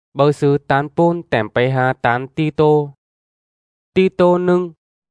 bờ sư tán pôn tèm bay hà tán ti tô nưng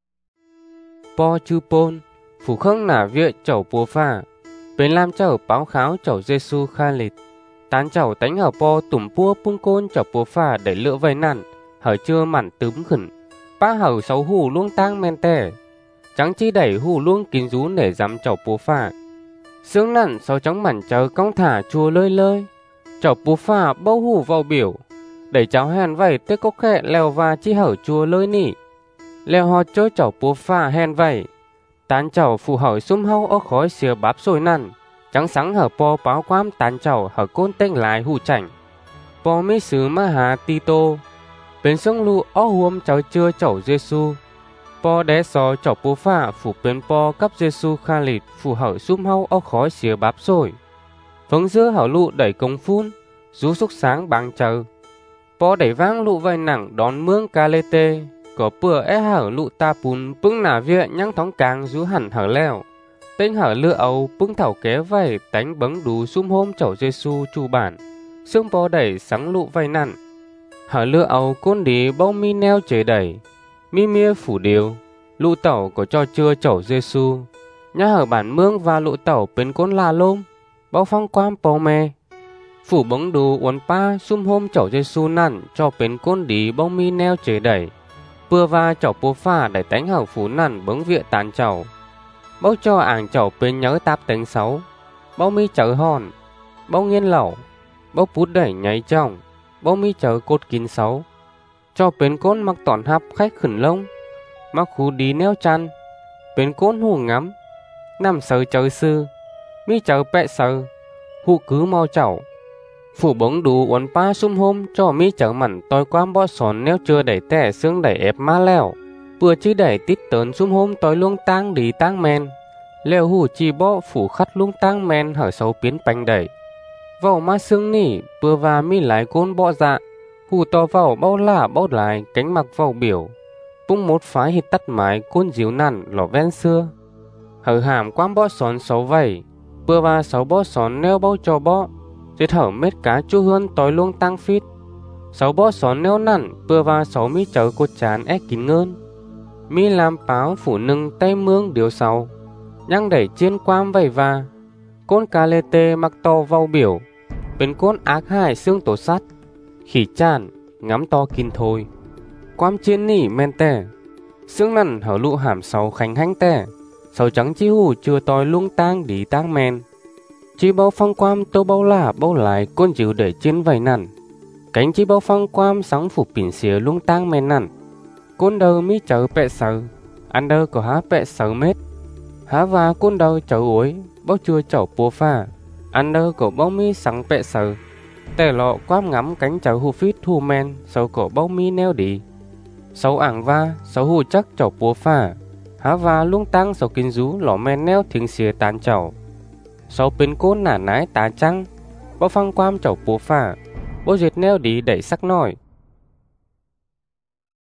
po chư pôn phủ khâng nả viện chầu bùa phà bên lam chầu báo kháo chầu Giêsu kha lịch tán chầu tánh hở po tủm pua pung côn chầu bùa phà để lựa vây nặn hở chưa mặn túm khẩn ba hở sáu hù luông tang men tè trắng chi đẩy hù luông kín rú để dám chầu bùa phà sướng nặn sáu trắng mặn chờ cong thả chua lơi lơi chầu bùa phà bâu hù vào biểu đẩy cháu hèn vẩy tê cốc khẹ leo và chi hở chua lơi nỉ leo họ chơi chầu bùa phà hèn vẩy tán chầu phù hỏi xung hâu ở khói xìa bắp sôi năn trắng sáng hở po báo quám tán chầu hở côn tên lại hù chảnh po mỹ sứ ma hà ti tô bên sông lu ó huôm cháu chưa chầu Giêsu po đé sò chầu bùa phà phủ bên po cấp Giêsu kha lịt phù hỏi xung hâu ở khói xìa bắp sôi phấn giữa hở lụ đẩy công phun rú xúc sáng bằng chờ po đẩy vang lụ vây nặng đón mương ca lê tê có bữa é hở lụ ta pun pưng nả viện nhăng thóng càng rú hẳn hở leo tên hở lưa ấu pưng thảo ké vầy tánh bấng đủ sum hôm chầu Giêsu chu bản xương po đẩy sáng lụ vây nặn hở lưa ấu côn đi bao mi neo chế đẩy mi mia phủ điều lụ tẩu có cho chưa chầu Giêsu nhá hở bản mương và lụ tẩu bên côn la lôm bao phong quam po mê phủ bấng đủ uốn pa sum hôm chầu Giêsu nặn cho bên côn đi bao mi neo chế đẩy bưa va chầu bùa phà để tánh hở phú nằn bấng viện tàn chầu bao cho ảng chầu bên nhớ táp tánh xấu bao mi chở hòn bao nghiên lẩu bao pút đẩy nháy trong bao mi chở cột kín xấu cho bên côn mặc tỏn hấp khách khẩn lông mặc khu đi neo chăn bên côn hù ngắm nằm sờ chờ sư mi chở bẹ sờ hụ cứ mau chầu phủ bóng đủ uốn pa sum hôm cho mi chở mặn tôi quam bó sòn nếu chưa đẩy tẻ xương đẩy ép má leo vừa chỉ đẩy tít tớn sum hôm tôi luông tang đi tang men leo hủ chi bó phủ khắt luông tang men hở sâu biến bánh đẩy vào má xương nỉ vừa và mi lái côn bọ dạ hủ to vào bao lả bao lại cánh mặc vào biểu bung một phái hít tắt mái côn díu nằn lò ven xưa hở hàm quam bó sòn xấu vầy vừa và sáu bó sòn neo bao cho bó dệt hở mết cá chu hươn tối luông tăng phít sáu bó xón neo nặn bưa va sáu mi chở cột chán ép kín ngơn mi làm báo phủ nâng tay mương điều sau nhăng đẩy chiên quam vầy va côn ca lê tê mặc to vào biểu bên côn ác hại xương tổ sắt khỉ chàn ngắm to kín thôi quam chiên nỉ men tè xương nằn hở lụ hàm sáu khánh hánh tè sáu trắng chi hù chưa tối luông tang đi tang men chi bao phong quam tô bao lả bao lại côn chịu để trên vầy nằn cánh chi bao phong quam sáng phủ pỉn xìa lung tang men nằn côn đơ mi chở bẹ sờ ăn đơ có há bẹ sờ mết há và côn đơ chở uối bao chưa chở bùa pha ăn đơ có bao mi sáng bẹ sờ tè lọ quam ngắm cánh chở hù phít hù men sầu cổ bao mi neo đi sầu ảng va sầu hù chắc chở bùa pha há và lung tang sầu kinh rú lọ men neo thiêng xìa tàn chậu sau bên côn nả nái tá trăng bao phăng quam chầu bùa phà bao dệt neo đi đẩy sắc nổi